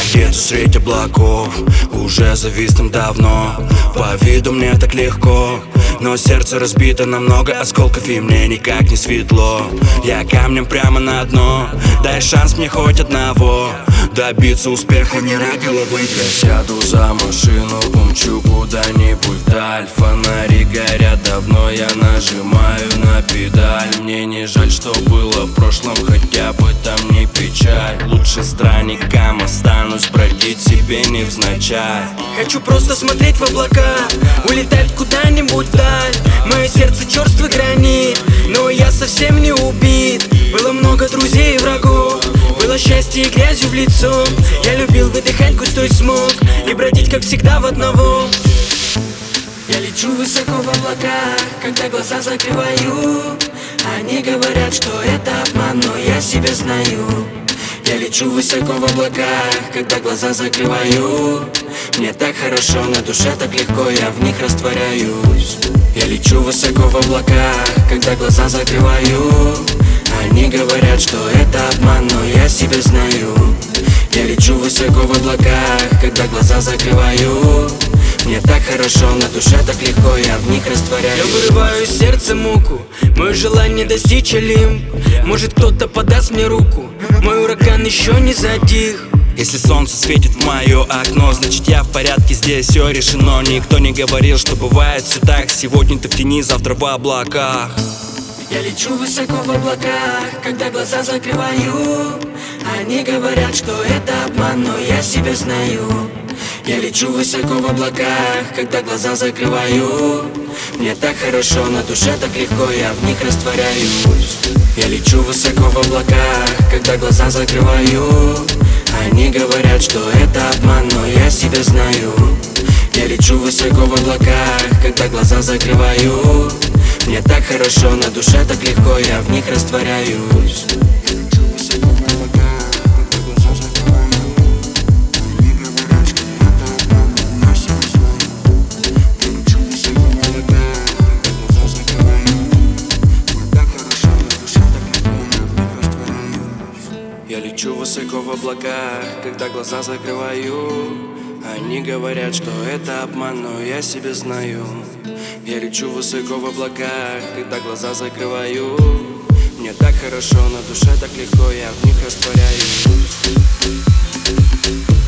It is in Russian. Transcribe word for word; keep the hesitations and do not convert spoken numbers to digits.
где-то среди облаков, уже завис там давно. По виду мне так легко, но сердце разбито на много осколков, и мне никак не светло. Я камнем прямо на дно, дай шанс мне хоть одного добиться успеха не ради лавы. Я сяду за машину, умчу куда-нибудь вдаль. Фонари горят давно, я нажимаю на педаль. Мне не жаль, что было в прошлом, хотя бы там не печаль. Лучше странником останусь, бродить себе невзначай. Хочу просто смотреть в облака, улетать куда-нибудь вдаль. Мое сердце черствый гранит, но я совсем не убит. Было много друзей и врагов, было счастье и грязью в лицо. Я любил выдыхать густой смог и бродить, как всегда, в одного. Я лечу высоко в облаках, когда глаза закрываю. Они говорят, что это обман, но я себя знаю. Я лечу высоко в облаках, когда глаза закрываю. Мне так хорошо, на душе так легко, я в них растворяюсь. Я лечу высоко в облаках, когда глаза закрываю. Они говорят, что это обман, но я себя знаю. Я лечу высоко в облаках, когда глаза закрываю. Мне так хорошо, на душе так легко, я в них растворяюсь. Я вырываю из сердца муку, мое желание достичь Олимп. Может кто-то подаст мне руку, мой ураган еще не затих. Если солнце светит в мое окно, значит я в порядке, здесь все решено. Никто не говорил, что бывает все так. Сегодня ты в тени, завтра в облаках. Я лечу высоко в облаках, когда глаза закрываю. Они говорят, что это обман, но я себя знаю. Я лечу высоко в облаках, когда глаза закрываю. Мне так хорошо, на душе так легко, я в них растворяюсь. Я лечу высоко в облаках, когда глаза закрываю. Они говорят, что это обман, но я себя знаю. Я лечу высоко в облаках, когда глаза закрываю. Мне так хорошо, на душе так легко, я в них растворяюсь. Я лечу высоко в облаках, когда глаза закрываю. Они говорят, что это обман, но я себя знаю. Я лечу высоко в облаках, когда глаза закрываю. Мне так хорошо, на душе так легко, я в них растворяюсь.